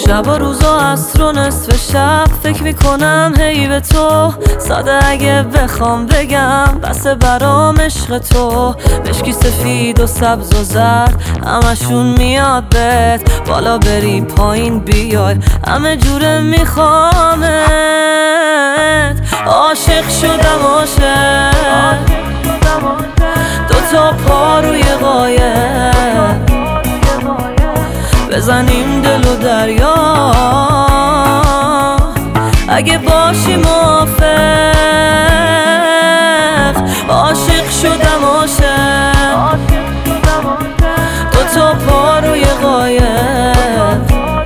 شب و روزا عصر و نصف شب فکر میکنم هی به تو، ساده اگه بخوام بگم بسه برام عشق تو. مشکی سفید و سبز و زرد همشون میاد بهت، بالا بری پایین بیای همه جوره میخوامت. عاشق شدم عاشق، دوتا پا روی قایق، بزنیم دل و دریا اگه باشی موافق. عاشق شدم عاشق، دوتا پا روی قایق،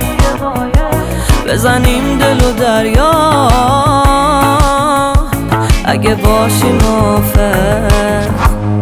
بزنیم دل و دریا اگه باشی موافق.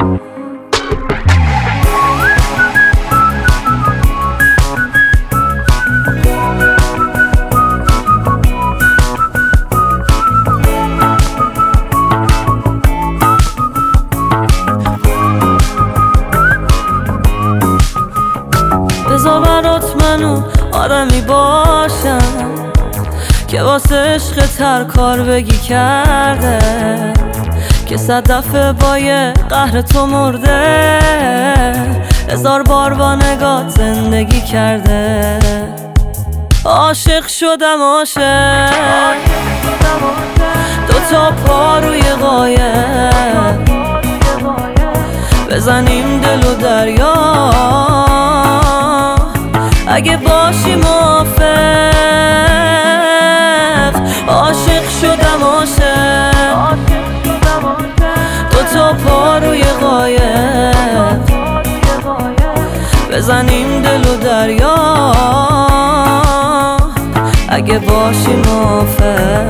بذار برات منو آدمی باشم که واسه عشق هر کار بگی کرده، که 100 دفعه با یه قهر تو مرده، 1000 بار با نگات زندگی کرده. عاشق شدم عاشق، دوتا پا روی قایق، بزنیم دل و دریا اگه باشی موافق. عاشق شدم عاشق، دوتا پا روی قایق، بزنیم دل و دریا اگه باشی موافق.